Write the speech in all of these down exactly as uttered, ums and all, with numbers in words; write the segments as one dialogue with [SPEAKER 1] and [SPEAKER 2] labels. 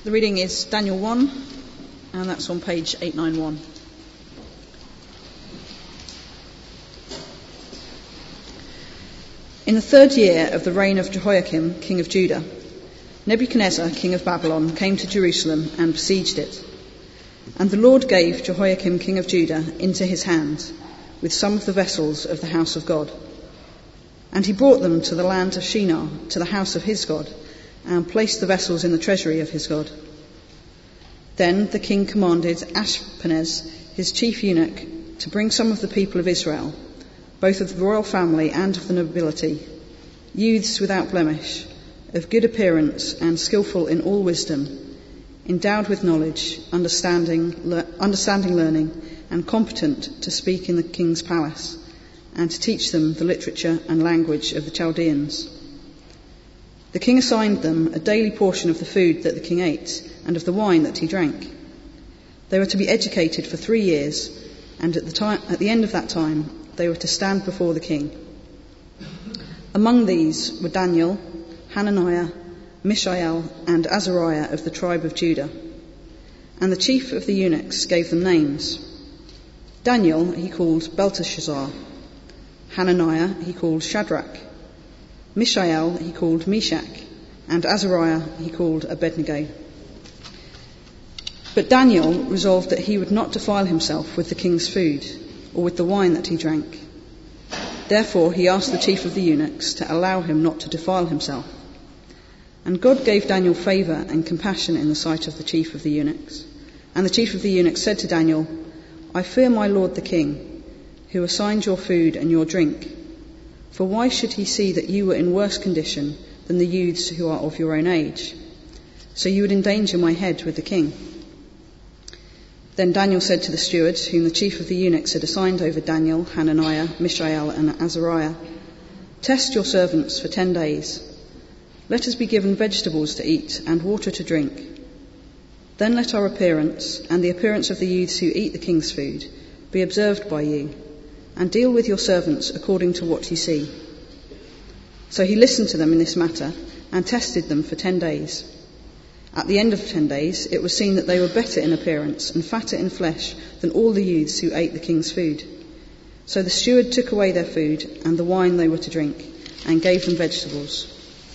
[SPEAKER 1] The reading is Daniel one, and that's on page eight ninety-one. In the third year of the reign of Jehoiakim, king of Judah, Nebuchadnezzar, king of Babylon, came to Jerusalem and besieged it. And the Lord gave Jehoiakim, king of Judah, into his hand, with some of the vessels of the house of God. And he brought them to the land of Shinar, to the house of his God, and placed the vessels in the treasury of his God. Then the king commanded Ashpenaz, his chief eunuch, to bring some of the people of Israel, both of the royal family and of the nobility, youths without blemish, of good appearance and skillful in all wisdom, endowed with knowledge, understanding, le- understanding learning, and competent to speak in the king's palace, and to teach them the literature and language of the Chaldeans. The king assigned them a daily portion of the food that the king ate, and of the wine that he drank. They were to be educated for three years, and at the time, at the end of that time, they were to stand before the king. Among these were Daniel, Hananiah, Mishael, and Azariah of the tribe of Judah. And the chief of the eunuchs gave them names. Daniel he called Belteshazzar, Hananiah he called Shadrach, Mishael he called Meshach, and Azariah he called Abednego. But Daniel resolved that he would not defile himself with the king's food, or with the wine that he drank. Therefore he asked the chief of the eunuchs to allow him not to defile himself. And God gave Daniel favour and compassion in the sight of the chief of the eunuchs. And the chief of the eunuchs said to Daniel, I fear my lord the king, who assigned your food and your drink. For why should he see that you were in worse condition than the youths who are of your own age? So you would endanger my head with the king. Then Daniel said to the stewards, whom the chief of the eunuchs had assigned over Daniel, Hananiah, Mishael, and Azariah, test your servants for ten days. Let us be given vegetables to eat and water to drink. Then let our appearance, and the appearance of the youths who eat the king's food, be observed by you, and deal with your servants according to what you see. So he listened to them in this matter, and tested them for ten days. At the end of ten days, it was seen that they were better in appearance and fatter in flesh than all the youths who ate the king's food. So the steward took away their food and the wine they were to drink, and gave them vegetables.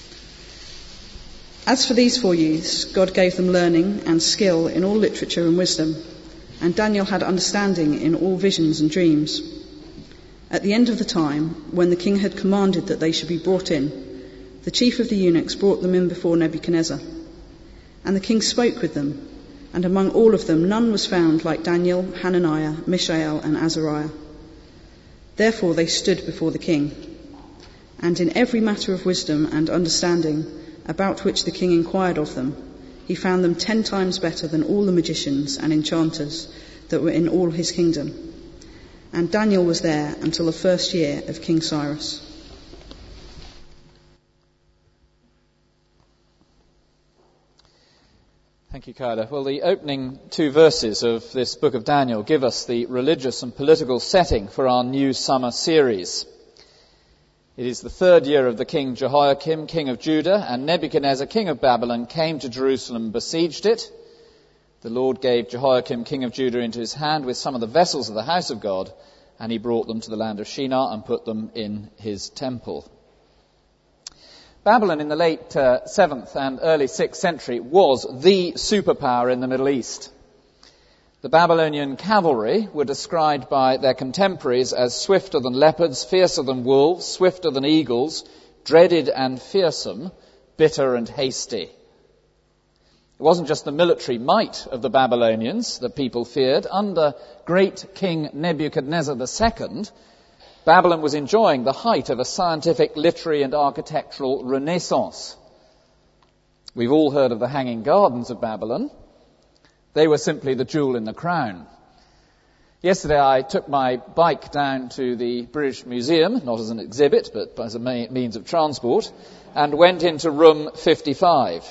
[SPEAKER 1] As for these four youths, God gave them learning and skill in all literature and wisdom, and Daniel had understanding in all visions and dreams. At the end of the time, when the king had commanded that they should be brought in, the chief of the eunuchs brought them in before Nebuchadnezzar. And the king spoke with them, and among all of them none was found like Daniel, Hananiah, Mishael, and Azariah. Therefore they stood before the king. And in every matter of wisdom and understanding, about which the king inquired of them, he found them ten times better than all the magicians and enchanters that were in all his kingdom. And Daniel was there until the first year of King Cyrus.
[SPEAKER 2] Thank you, Kyla. Well, the opening two verses of this book of Daniel give us the religious and political setting for our new summer series. It is the third year of the king Jehoiakim, king of Judah, and Nebuchadnezzar, king of Babylon, came to Jerusalem and besieged it. The Lord gave Jehoiakim, king of Judah, into his hand with some of the vessels of the house of God, and he brought them to the land of Shinar and put them in his temple. Babylon in the late uh, seventh and early sixth century was the superpower in the Middle East. The Babylonian cavalry were described by their contemporaries as swifter than leopards, fiercer than wolves, swifter than eagles, dreaded and fearsome, bitter and hasty. It wasn't just the military might of the Babylonians that people feared. Under great King Nebuchadnezzar the Second, Babylon was enjoying the height of a scientific, literary and architectural renaissance. We've all heard of the Hanging Gardens of Babylon. They were simply the jewel in the crown. Yesterday I took my bike down to the British Museum, not as an exhibit, but as a means of transport, and went into room fifty-five.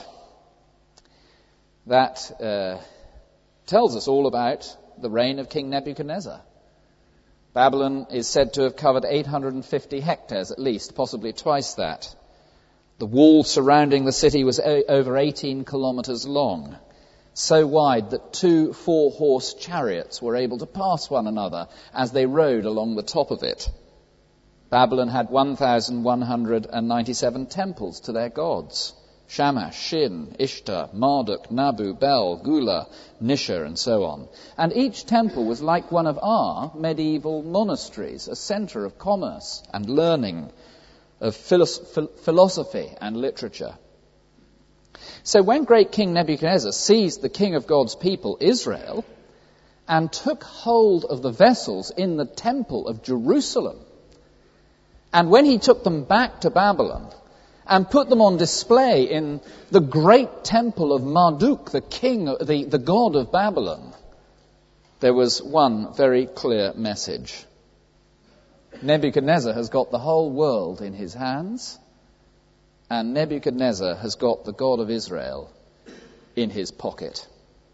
[SPEAKER 2] That uh, tells us all about the reign of King Nebuchadnezzar. Babylon is said to have covered eight hundred fifty hectares at least, possibly twice that. The wall surrounding the city was o- over eighteen kilometres long. so wide that two four-horse chariots were able to pass one another as they rode along the top of it. Babylon had one thousand one hundred ninety-seven temples to their gods: Shamash, Shin, Ishtar, Marduk, Nabu, Bel, Gula, Nisha, and so on. And each temple was like one of our medieval monasteries, a centre of commerce and learning, of philosophy and literature. So when great King Nebuchadnezzar seized the king of God's people, Israel, and took hold of the vessels in the temple of Jerusalem, and when he took them back to Babylon and put them on display in the great temple of Marduk, the king, the, the god of Babylon, there was one very clear message. Nebuchadnezzar has got the whole world in his hands, and Nebuchadnezzar has got the God of Israel in his pocket.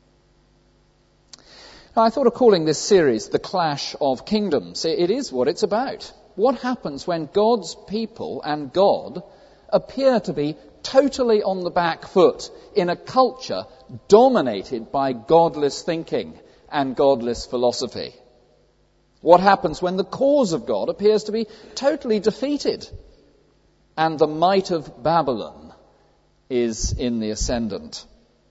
[SPEAKER 2] Now, I thought of calling this series The Clash of Kingdoms. It is what it's about. What happens when God's people and God appear to be totally on the back foot in a culture dominated by godless thinking and godless philosophy? What happens when the cause of God appears to be totally defeated and the might of Babylon is in the ascendant?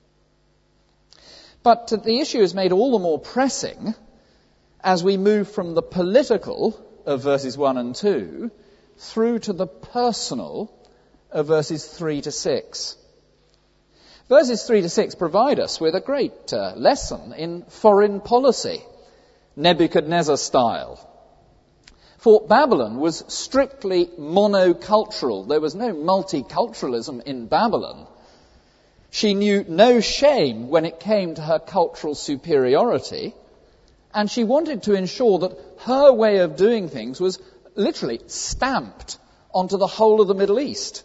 [SPEAKER 2] But the issue is made all the more pressing as we move from the political of verses one and two through to the personal of verses three to six. Verses three to six provide us with a great uh, lesson in foreign policy, Nebuchadnezzar style. For Babylon was strictly monocultural. There was no multiculturalism in Babylon. She knew no shame when it came to her cultural superiority, and she wanted to ensure that her way of doing things was literally stamped onto the whole of the Middle East.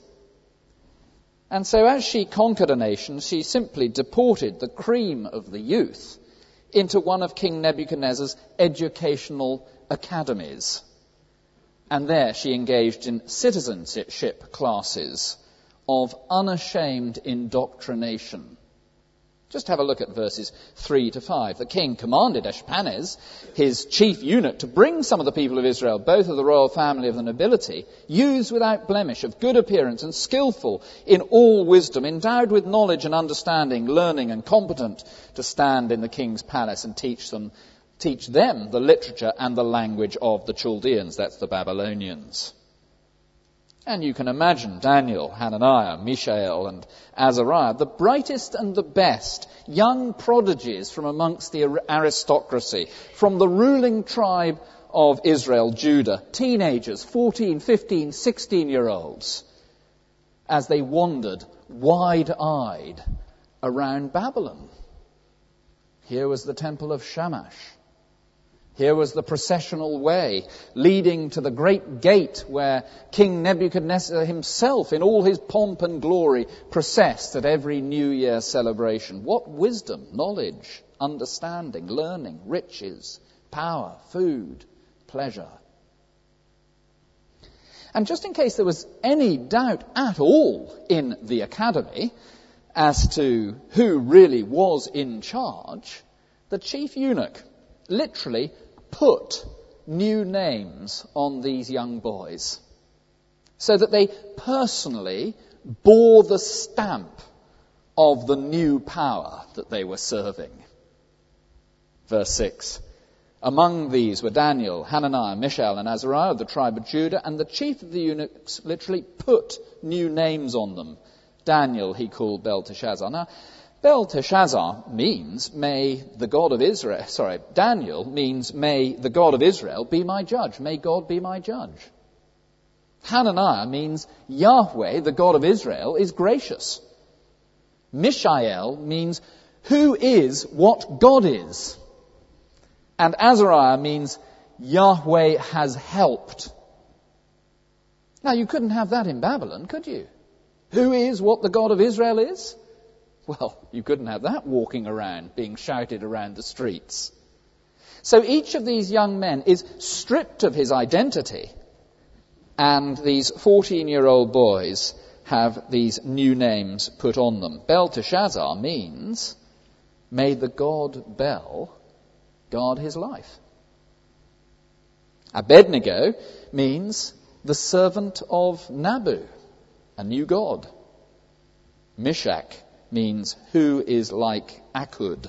[SPEAKER 2] And so as she conquered a nation, she simply deported the cream of the youth into one of King Nebuchadnezzar's educational academies. And there she engaged in citizenship classes of unashamed indoctrination. Just have a look at verses three to five. The king commanded Ashpenaz, his chief eunuch, to bring some of the people of Israel, both of the royal family of the nobility, youths without blemish, of good appearance and skillful in all wisdom, endowed with knowledge and understanding, learning and competent to stand in the king's palace and teach them, teach them the literature and the language of the Chaldeans, that's the Babylonians. And you can imagine Daniel, Hananiah, Mishael and Azariah, the brightest and the best young prodigies from amongst the aristocracy, from the ruling tribe of Israel, Judah, teenagers, fourteen, fifteen, sixteen-year-olds, as they wandered wide-eyed around Babylon. Here was the temple of Shamash. Here was the processional way leading to the great gate where King Nebuchadnezzar himself, in all his pomp and glory, processed at every New Year celebration. What wisdom, knowledge, understanding, learning, riches, power, food, pleasure. And just in case there was any doubt at all in the academy as to who really was in charge, the chief eunuch literally put new names on these young boys so that they personally bore the stamp of the new power that they were serving. Verse six. Among these were Daniel, Hananiah, Mishael and Azariah of the tribe of Judah, and the chief of the eunuchs literally put new names on them. Daniel he called Belteshazzar. Now, Belteshazzar means, may the God of Israel, sorry, Daniel means, may the God of Israel be my judge. May God be my judge. Hananiah means, Yahweh, the God of Israel, is gracious. Mishael means, who is what God is. And Azariah means, Yahweh has helped. Now, you couldn't have that in Babylon, could you? Who is what the God of Israel is? Well, you couldn't have that walking around, being shouted around the streets. So each of these young men is stripped of his identity, and these fourteen-year-old boys have these new names put on them. Belteshazzar means may the god Bel guard his life. Abednego means the servant of Nabu, a new god. Meshach means who is like Akud.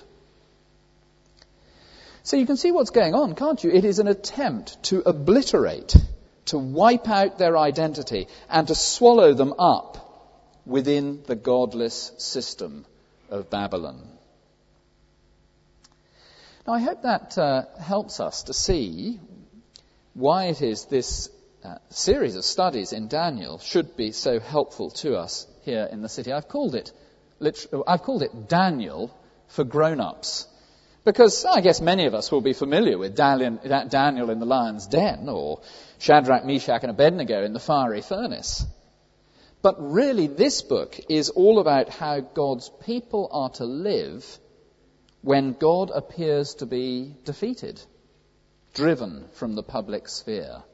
[SPEAKER 2] So you can see what's going on, can't you? It is an attempt to obliterate, to wipe out their identity and to swallow them up within the godless system of Babylon. Now I hope that uh, helps us to see why it is this uh, series of studies in Daniel should be so helpful to us here in the city. I've called it, I've called it Daniel for grown-ups. Because I guess many of us will be familiar with Daniel in the lion's den or Shadrach, Meshach and Abednego in the fiery furnace. But really this book is all about how God's people are to live when God appears to be defeated, driven from the public sphere.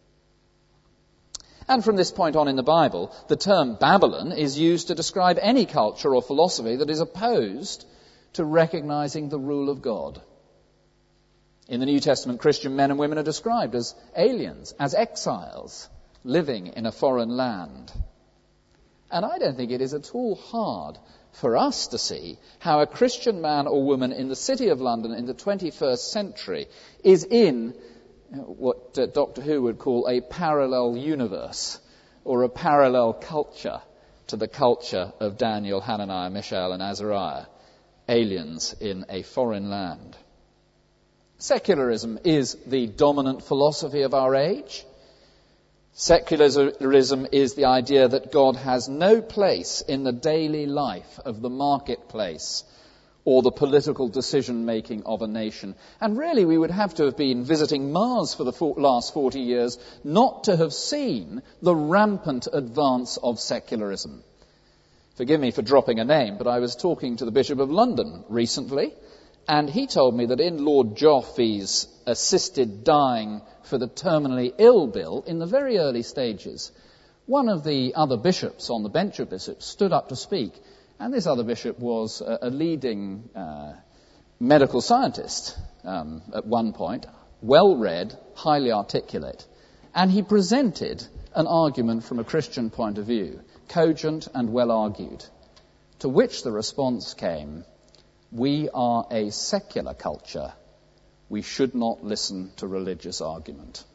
[SPEAKER 2] And from this point on in the Bible, the term Babylon is used to describe any culture or philosophy that is opposed to recognizing the rule of God. In the New Testament, Christian men and women are described as aliens, as exiles, living in a foreign land. And I don't think it is at all hard for us to see how a Christian man or woman in the City of London in the twenty-first century is in what uh, Doctor Who would call a parallel universe or a parallel culture to the culture of Daniel, Hananiah, Mishael and Azariah, aliens in a foreign land. Secularism is the dominant philosophy of our age. Secularism is the idea that God has no place in the daily life of the marketplace or the political decision-making of a nation. And really we would have to have been visiting Mars for the last forty years not to have seen the rampant advance of secularism. Forgive me for dropping a name, but I was talking to the Bishop of London recently, and he told me that in Lord Joffe's assisted dying for the terminally ill bill, in the very early stages, one of the other bishops on the bench of bishops stood up to speak, and this other bishop was a, a leading uh, medical scientist um, at one point, well-read, highly articulate, and he presented an argument from a Christian point of view, cogent and well argued, to which the response came, we are a secular culture. We should not listen to religious argument.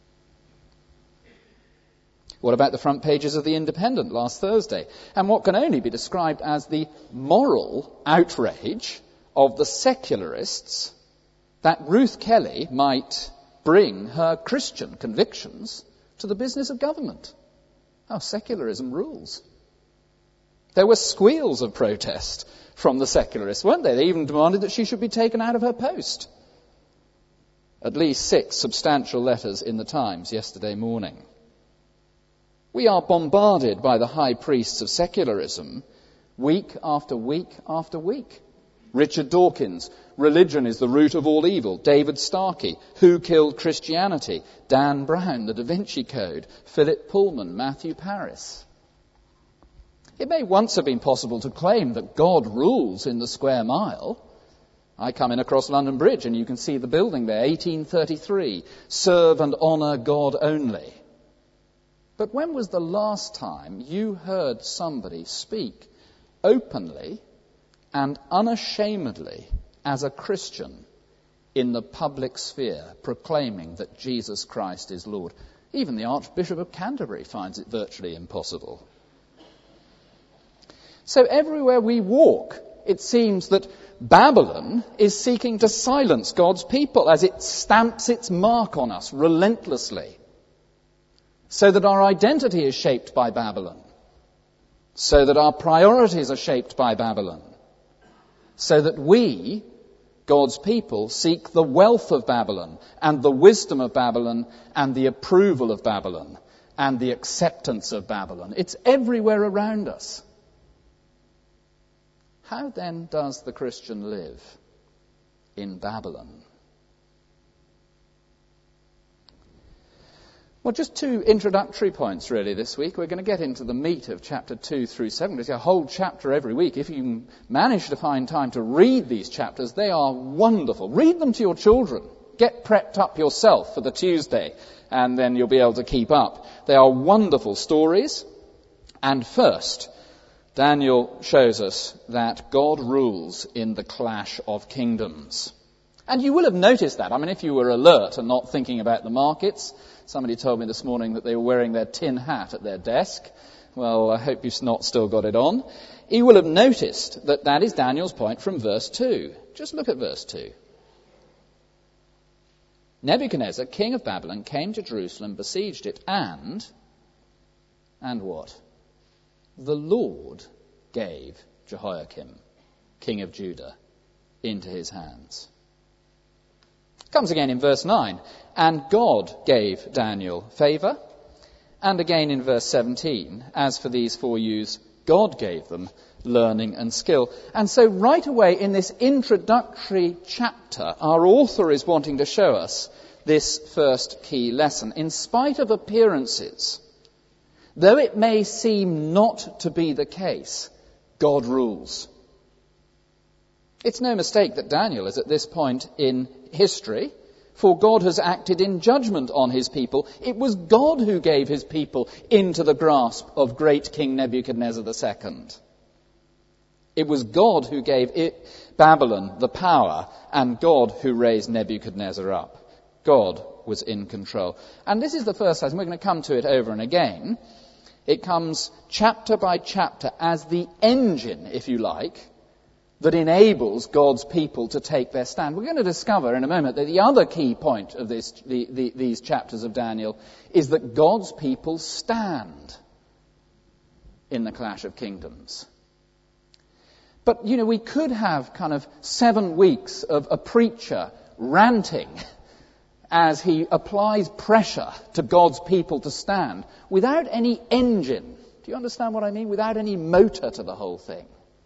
[SPEAKER 2] What about the front pages of The Independent last Thursday? And what can only be described as the moral outrage of the secularists that Ruth Kelly might bring her Christian convictions to the business of government. How secularism rules. There were squeals of protest from the secularists, weren't they? They even demanded that she should be taken out of her post. At least six substantial letters in the Times yesterday morning. We are bombarded by the high priests of secularism week after week after week. Richard Dawkins, religion is the root of all evil. David Starkey, who killed Christianity? Dan Brown, the Da Vinci Code. Philip Pullman, Matthew Paris. It may once have been possible to claim that God rules in the square mile. I come in across London Bridge and you can see the building there, eighteen thirty-three, serve and honour God only. But when was the last time you heard somebody speak openly and unashamedly as a Christian in the public sphere, proclaiming that Jesus Christ is Lord? Even the Archbishop of Canterbury finds it virtually impossible. So everywhere we walk, it seems that Babylon is seeking to silence God's people as it stamps its mark on us relentlessly, so that our identity is shaped by Babylon, so that our priorities are shaped by Babylon, so that we, God's people, seek the wealth of Babylon and the wisdom of Babylon and the approval of Babylon and the acceptance of Babylon. It's everywhere around us. How then does the Christian live in Babylon? Well, just two introductory points really this week. We're going to get into the meat of chapter two through seven. There's a whole chapter every week. If you manage to find time to read these chapters, they are wonderful. Read them to your children. Get prepped up yourself for the Tuesday, and then you'll be able to keep up. They are wonderful stories. And first, Daniel shows us that God rules in the clash of kingdoms. And you will have noticed that. I mean, if you were alert and not thinking about the markets, somebody told me this morning that they were wearing their tin hat at their desk. Well, I hope you've not still got it on. You will have noticed that that is Daniel's point from verse two. Just look at verse two. Nebuchadnezzar, king of Babylon, came to Jerusalem, besieged it, and, and what? The Lord gave Jehoiakim, king of Judah, into his hands. Comes again in verse nine. And God gave Daniel favour. And again in verse seventeen. As for these four youths, God gave them learning and skill. And so right away in this introductory chapter, our author is wanting to show us this first key lesson. In spite of appearances, though it may seem not to be the case, God rules. It's no mistake that Daniel is at this point in history, for God has acted in judgment on his people. It was God who gave his people into the grasp of great King Nebuchadnezzar the Second. It was God who gave it, Babylon the power, and God who raised Nebuchadnezzar up. God was in control. And this is the first lesson. We're going to come to it over and again. It comes chapter by chapter as the engine, if you like, that enables God's people to take their stand. We're going to discover in a moment that the other key point of this, the, the, these chapters of Daniel is that God's people stand in the clash of kingdoms. But, you know, we could have kind of seven weeks of a preacher ranting as he applies pressure to God's people to stand without any engine. Do you understand what I mean? Without any motor to the whole thing.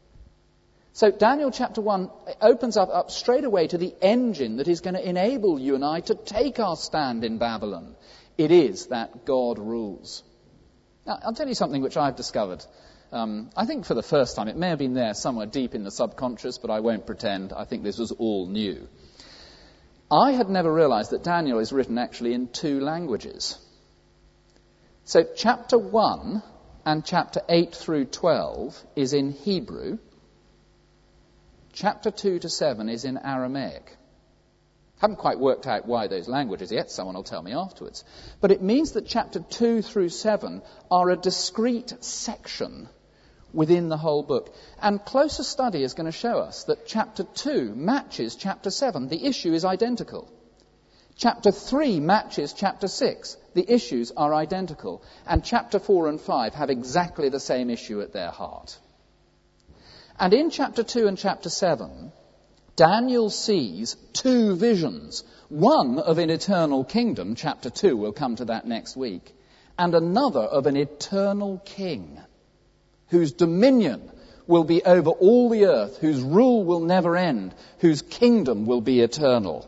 [SPEAKER 2] So Daniel chapter one opens up, up straight away to the engine that is going to enable you and I to take our stand in Babylon. It is that God rules. Now, I'll tell you something which I've discovered. Um, I think for the first time, it may have been there somewhere deep in the subconscious, but I won't pretend. I think this was all new. I had never realized that Daniel is written actually in two languages. So chapter one and chapter eight through twelve is in Hebrew. Chapter two to seven is in Aramaic. Haven't quite worked out why those languages yet. Someone will tell me afterwards. But it means that chapter two through seven are a discrete section within the whole book. And closer study is going to show us that chapter two matches chapter seven. The issue is identical. Chapter three matches chapter six. The issues are identical. And chapter four and five have exactly the same issue at their heart. And in chapter two and chapter seven, Daniel sees two visions. One of an eternal kingdom, chapter two, we'll come to that next week, and another of an eternal king whose dominion will be over all the earth, whose rule will never end, whose kingdom will be eternal.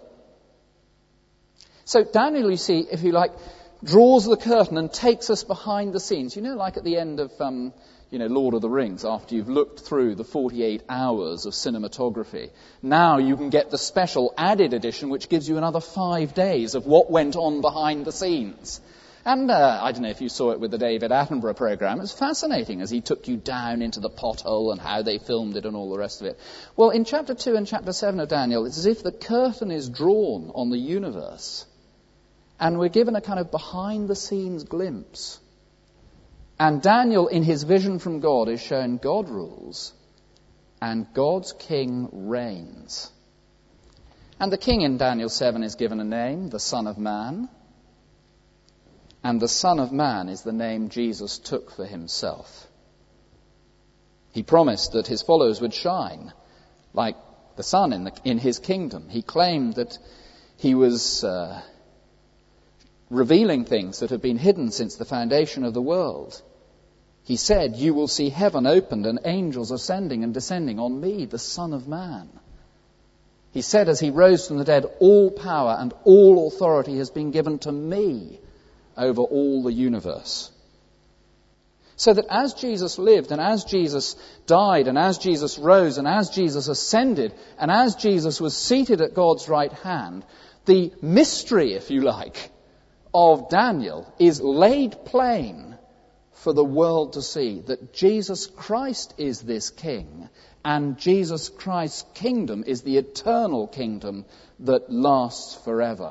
[SPEAKER 2] So Daniel, you see, if you like, draws the curtain and takes us behind the scenes. You know, like at the end of... Um, You know, Lord of the Rings, after you've looked through the forty-eight hours of cinematography. Now you can get the special added edition which gives you another five days of what went on behind the scenes. And uh, I don't know if you saw it with the David Attenborough program. It's fascinating as he took you down into the pothole and how they filmed it and all the rest of it. Well, in chapter two and chapter seven of Daniel, it's as if the curtain is drawn on the universe. And we're given a kind of behind-the-scenes glimpse. And Daniel, in his vision from God, is shown God rules and God's king reigns. And the king in Daniel seven is given a name, the Son of Man. And the Son of Man is the name Jesus took for himself. He promised that his followers would shine like the sun in, the, in his kingdom. He claimed that he was uh, revealing things that have been hidden since the foundation of the world. He said, "You will see heaven opened and angels ascending and descending on me, the Son of Man." He said as he rose from the dead, "All power and all authority has been given to me over all the universe. So that as Jesus lived and as Jesus died and as Jesus rose and as Jesus ascended and as Jesus was seated at God's right hand, the mystery, if you like, of Daniel is laid plain for the world to see, that Jesus Christ is this king, and Jesus Christ's kingdom is the eternal kingdom that lasts forever.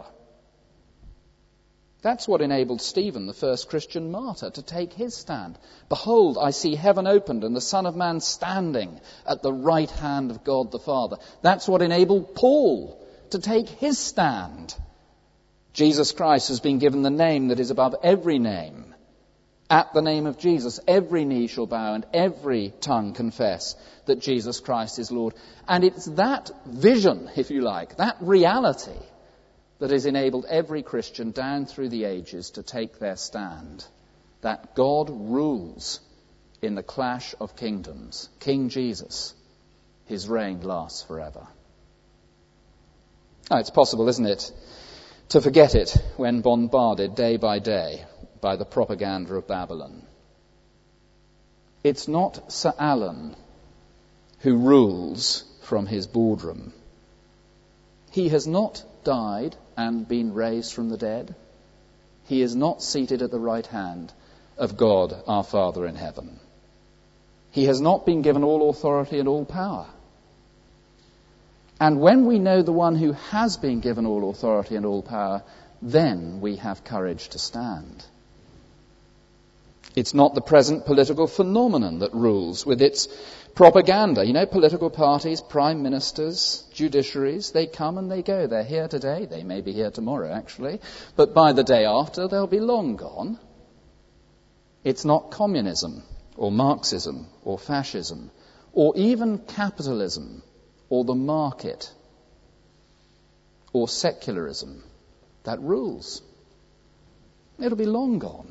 [SPEAKER 2] That's what enabled Stephen, the first Christian martyr, to take his stand. Behold, I see heaven opened and the Son of Man standing at the right hand of God the Father. That's what enabled Paul to take his stand. Jesus Christ has been given the name that is above every name. At the name of Jesus, every knee shall bow and every tongue confess that Jesus Christ is Lord. And it's that vision, if you like, that reality, that has enabled every Christian down through the ages to take their stand. That God rules in the clash of kingdoms. King Jesus, his reign lasts forever. Now, it's possible, isn't it, to forget it when bombarded day by day by the propaganda of Babylon. It's not Sir Alan who rules from his boardroom. He has not died and been raised from the dead. He is not seated at the right hand of God our Father in heaven. He has not been given all authority and all power. And when we know the one who has been given all authority and all power, then we have courage to stand. It's not the present political phenomenon that rules with its propaganda. You know, political parties, prime ministers, judiciaries, they come and they go. They're here today. They may be here tomorrow, actually. But by the day after, they'll be long gone. It's not communism or Marxism or fascism or even capitalism or the market or secularism that rules. It'll be long gone.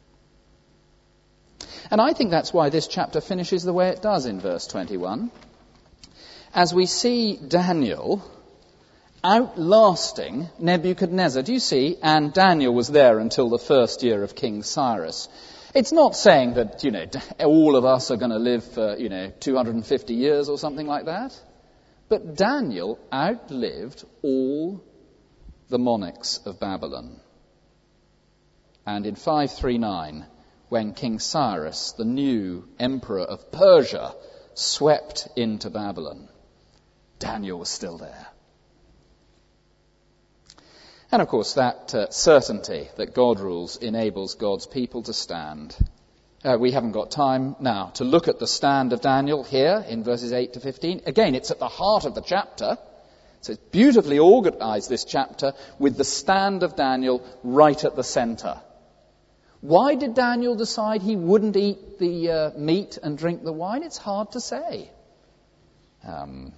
[SPEAKER 2] And I think that's why this chapter finishes the way it does in verse twenty-one. As we see Daniel outlasting Nebuchadnezzar. Do you see? And Daniel was there until the first year of King Cyrus. It's not saying that, you know, all of us are going to live for, you know, two hundred fifty years or something like that. But Daniel outlived all the monarchs of Babylon. And in five thirty-nine, when King Cyrus, the new emperor of Persia, swept into Babylon, Daniel was still there. And of course, that uh, certainty that God rules enables God's people to stand. Uh, we haven't got time now to look at the stand of Daniel here in verses eight to fifteen. Again, it's at the heart of the chapter. So it's beautifully organized, this chapter, with the stand of Daniel right at the center. Why did Daniel decide he wouldn't eat the uh, meat and drink the wine? It's hard to say. Um,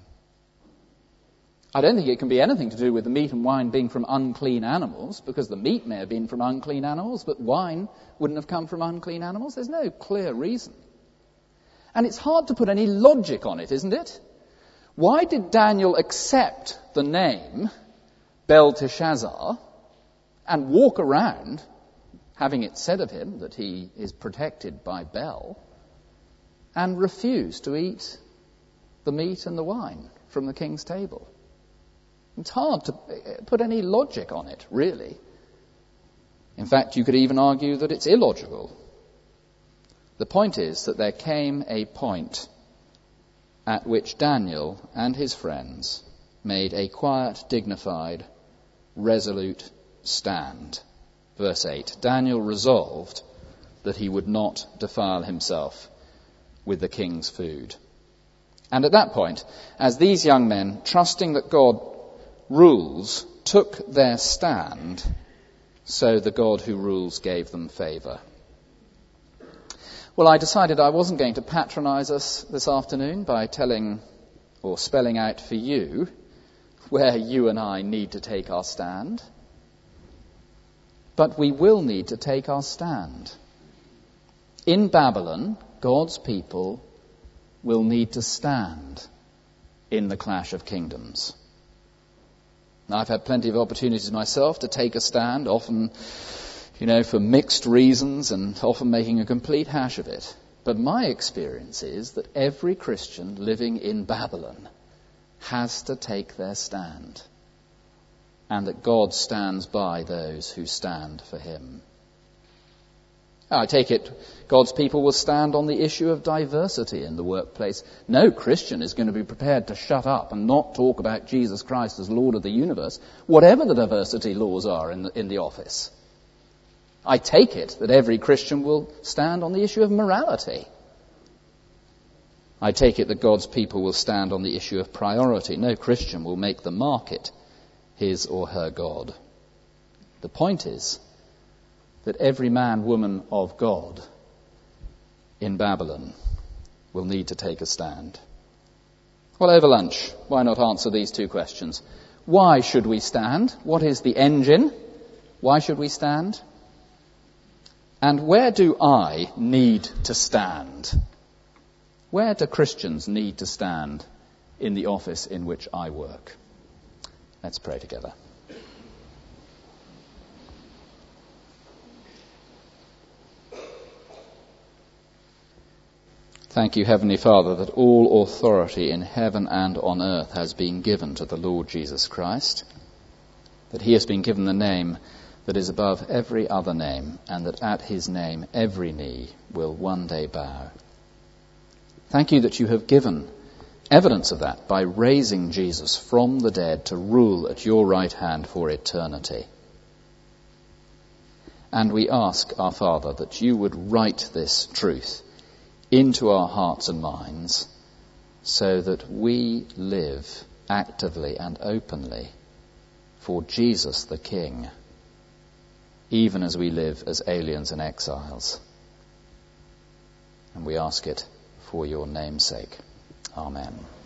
[SPEAKER 2] I don't think it can be anything to do with the meat and wine being from unclean animals, because the meat may have been from unclean animals, but wine wouldn't have come from unclean animals. There's no clear reason. And it's hard to put any logic on it, isn't it? Why did Daniel accept the name Belteshazzar and walk around having it said of him that he is protected by Bel, and refuse to eat the meat and the wine from the king's table? It's hard to put any logic on it, really. In fact, you could even argue that it's illogical. The point is that there came a point at which Daniel and his friends made a quiet, dignified, resolute stand. Verse eight, Daniel resolved that he would not defile himself with the king's food. And at that point, as these young men, trusting that God rules, took their stand, so the God who rules gave them favour. Well, I decided I wasn't going to patronize us this afternoon by telling or spelling out for you where you and I need to take our stand. But we will need to take our stand. In Babylon, God's people will need to stand in the clash of kingdoms. Now, I've had plenty of opportunities myself to take a stand, often, you know, for mixed reasons and often making a complete hash of it. But my experience is that every Christian living in Babylon has to take their stand, and that God stands by those who stand for him. I take it God's people will stand on the issue of diversity in the workplace. No Christian is going to be prepared to shut up and not talk about Jesus Christ as Lord of the universe, whatever the diversity laws are in the, in the office. I take it that every Christian will stand on the issue of morality. I take it that God's people will stand on the issue of priority. No Christian will make the market his or her God. The point is that every man, woman of God in Babylon will need to take a stand. Well, over lunch, why not answer these two questions? Why should we stand? What is the engine? Why should we stand? And where do I need to stand? Where do Christians need to stand in the office in which I work? Let's pray together. Thank you, Heavenly Father, that all authority in heaven and on earth has been given to the Lord Jesus Christ, that he has been given the name that is above every other name, and that at his name every knee will one day bow. Thank you that you have given evidence of that by raising Jesus from the dead to rule at your right hand for eternity. And we ask, our Father, that you would write this truth into our hearts and minds so that we live actively and openly for Jesus the King, even as we live as aliens and exiles. And we ask it for your name's sake. Amen.